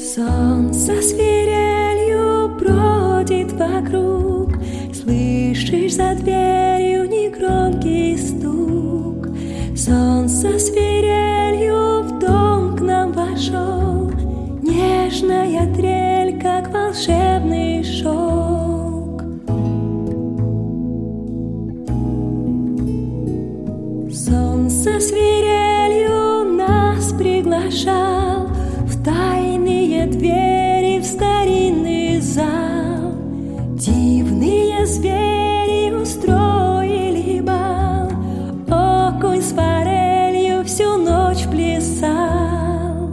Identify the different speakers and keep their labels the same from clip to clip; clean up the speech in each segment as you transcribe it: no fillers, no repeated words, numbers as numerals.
Speaker 1: Сон со свирелью бродит вокруг, слышишь за дверью негромкий стук. Сон со свирелью в дом к нам вошел, нежная трель, как волшебный шелк. Сон со свирелью нас приглашал в тайные двери, в старинный зал. Дивные звери устроили бал, окунь с форелью всю ночь плясал.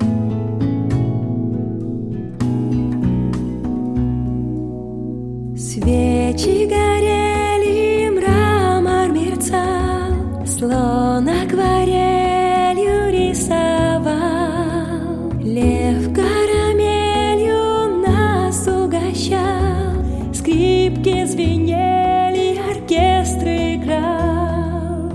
Speaker 1: Свечи горели, мрамор мерцал, слон акварелью рисовал. Лев карамелью нас угощал, скрипки звенели, оркестр играл.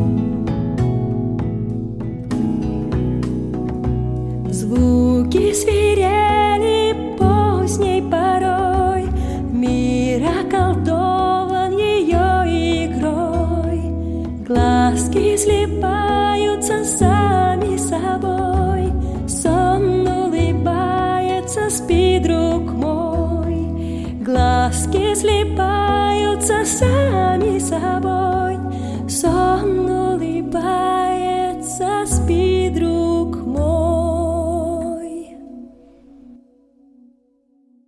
Speaker 1: Звуки свирели поздней порой, мир околдован ее игрой. Глазки слипаются сами собой, сон улыбается, спи, друг мой. Глазки слипаются сами собой, сон улыбается, спи, друг мой.